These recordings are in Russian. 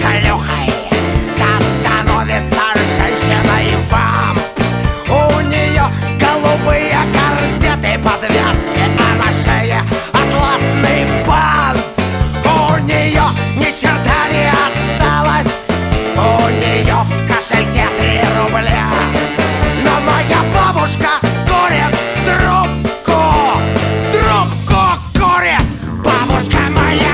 шлюхой, да становится женщиной вам. У нее голубые корсеты, подвязки, а на шее атласный бант. У нее ни черта не осталось, у нее в кошельке 3 рубля. Но моя бабушка курит трубку, трубку курит бабушка моя.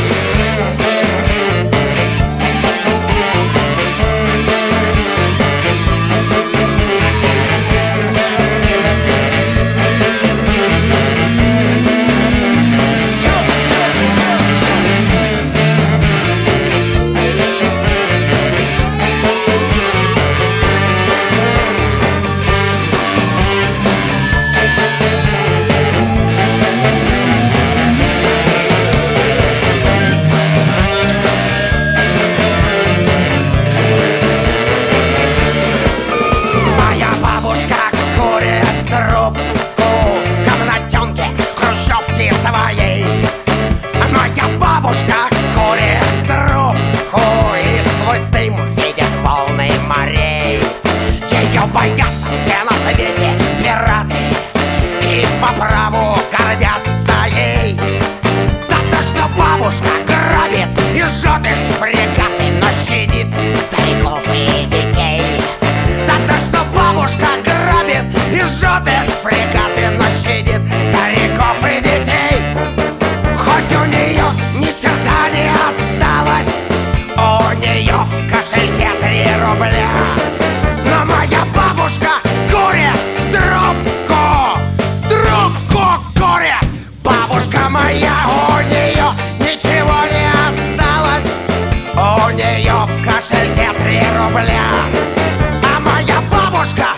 Моя бабушка курит трубку в комнатенке хрущевки своей. Моя бабушка курит трубку и сквозь дым видит волны морей. Ее боятся все на свете пираты и по праву гордятся ей. За то, что бабушка грабит и жжет их фрегаты, но щадит стариков и детей. За то, что бабушка грабит и жжет их фрегаты, но щадит стариков и детей. Хоть у нее ни черта не осталось, у нее в кошельке 3 рубля. Но моя бабушка курит трубку, трубку курит бабушка моя. У нее ничего не осталось, у нее в кошельке 3 рубля. А моя бабушка